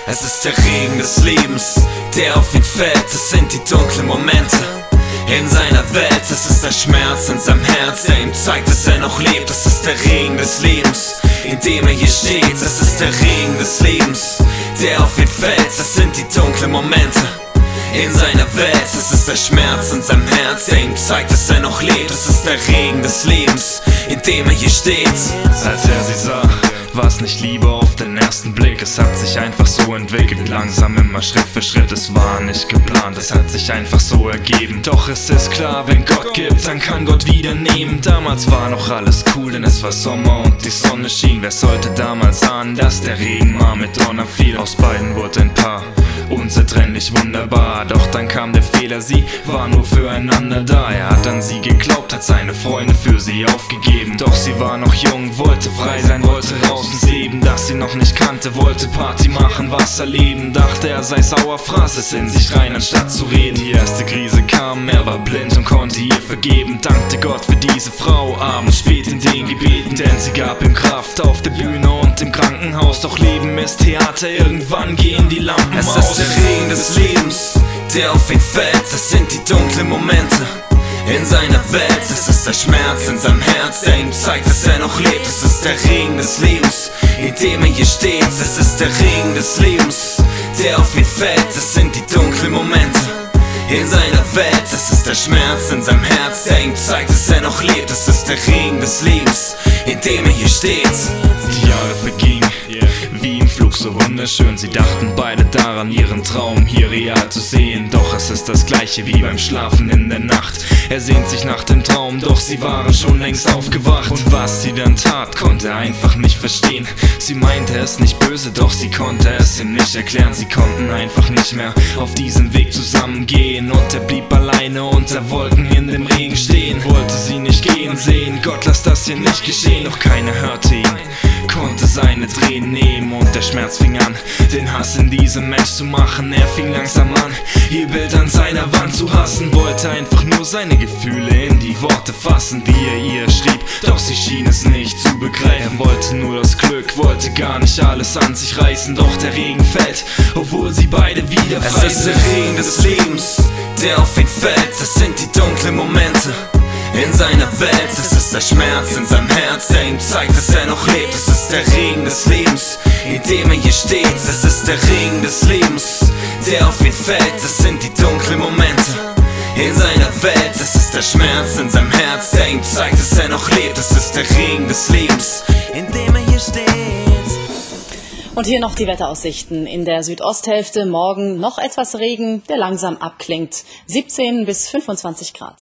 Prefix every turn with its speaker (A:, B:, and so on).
A: Es ist der Regen des Lebens, der auf ihn fällt. Es sind die dunklen Momente in seiner Welt. Es ist der Schmerz in seinem Herz, der ihm zeigt, dass er noch lebt. Es ist der Regen des Lebens, in dem er hier steht. Es ist der Regen des Lebens, der auf ihn fällt. Es sind die dunklen Momente in seiner Welt. Es ist der Schmerz in seinem Herz, der ihm zeigt, dass er noch lebt. Es ist der Regen des Lebens, in dem er hier steht.
B: Als er sie sah, war's nicht Liebe auf den ersten Blick. Es hat sich einfach so entwickelt, langsam immer Schritt für Schritt. Es war nicht geplant, es hat sich einfach so ergeben. Doch es ist klar, wenn Gott gibt, dann kann Gott wieder nehmen. Damals war noch alles cool, denn es war Sommer und die Sonne schien. Wer sollte damals ahnen, dass der Regen mal mit Donner fiel? Aus beiden wurde ein Paar, unzertrennlich wunderbar. Doch dann kam der Fehler, sie war nur füreinander da. Er hat an sie geglaubt, hat seine Freunde für sie aufgegeben. Doch sie war noch jung, wollte frei sein, wollte raus ins Leben, das sie noch nicht kannte. Wollte Party machen, was erleben. Dachte er sei sauer, fraß es in sich rein, anstatt zu reden. Die erste Krise kam, er war blind und konnte ihr vergeben. Dankte Gott für diese Frau, abends spät in den Gebeten, denn sie gab ihm Kraft auf der Bühne und im Krankenhaus. Doch Leben ist Theater, irgendwann gehen die Lampen aus.
A: Es ist der Regen des Lebens, der auf ihn fällt. Das sind die dunklen Momente in seiner Welt. Es ist der Schmerz in seinem Herz, der ihm zeigt, dass er noch lebt. Es ist der Regen des Lebens, in dem er hier steht. Es ist der Regen des Lebens, der auf ihn fällt. Es sind die dunklen Momente in seiner Welt. Es ist der Schmerz in seinem Herz, der ihm zeigt, dass er noch lebt. Es ist der Regen des Lebens, in dem er hier steht.
B: Die Jahre vergingen, wie im Flug, so wunderschön. Sie dachten beide daran, ihren Traum hier real zu sehen. Doch es ist das gleiche wie beim Schlafen in der Nacht. Er sehnt sich nach dem Traum, doch sie waren schon längst aufgewacht. Und was sie dann tat, konnte er einfach nicht verstehen. Sie meinte es nicht böse, doch sie konnte es ihm nicht erklären. Sie konnten einfach nicht mehr auf diesem Weg zusammengehen. Und er blieb alleine unter Wolken in dem Regen stehen. Wollte sie nicht gehen sehen, Gott lass das hier nicht geschehen. Doch keiner hörte ihn, konnte seine Tränen nehmen. Und der Schmerz fing an, den Hass in diesem Mensch zu machen. Er fing langsam an, ihr Bild an seiner Wand zu hassen. Wollte einfach nur seine Gefühle in die Worte fassen, die er ihr schrieb. Doch sie schien es nicht zu begreifen. Er wollte nur das Glück, wollte gar nicht alles an sich reißen. Doch der Regen fällt, obwohl sie beide wieder frei sind.
A: Es ist der Regen des Lebens, der auf ihn fällt. Das sind die dunklen Momente in seiner Welt. Es ist der Schmerz in seinem Herz, der ihm zeigt, dass er noch lebt. Es ist der Regen des Lebens, in dem er hier steht. Es ist der Regen des Lebens, der auf ihn fällt. Es sind die dunklen Momente in seiner Welt. Es ist der Schmerz in seinem Herz, der ihm zeigt, dass er noch lebt. Es ist der Regen des Lebens, in dem er hier steht.
C: Und hier noch die Wetteraussichten. In der Südosthälfte morgen noch etwas Regen, der langsam abklingt. 17 bis 25 Grad.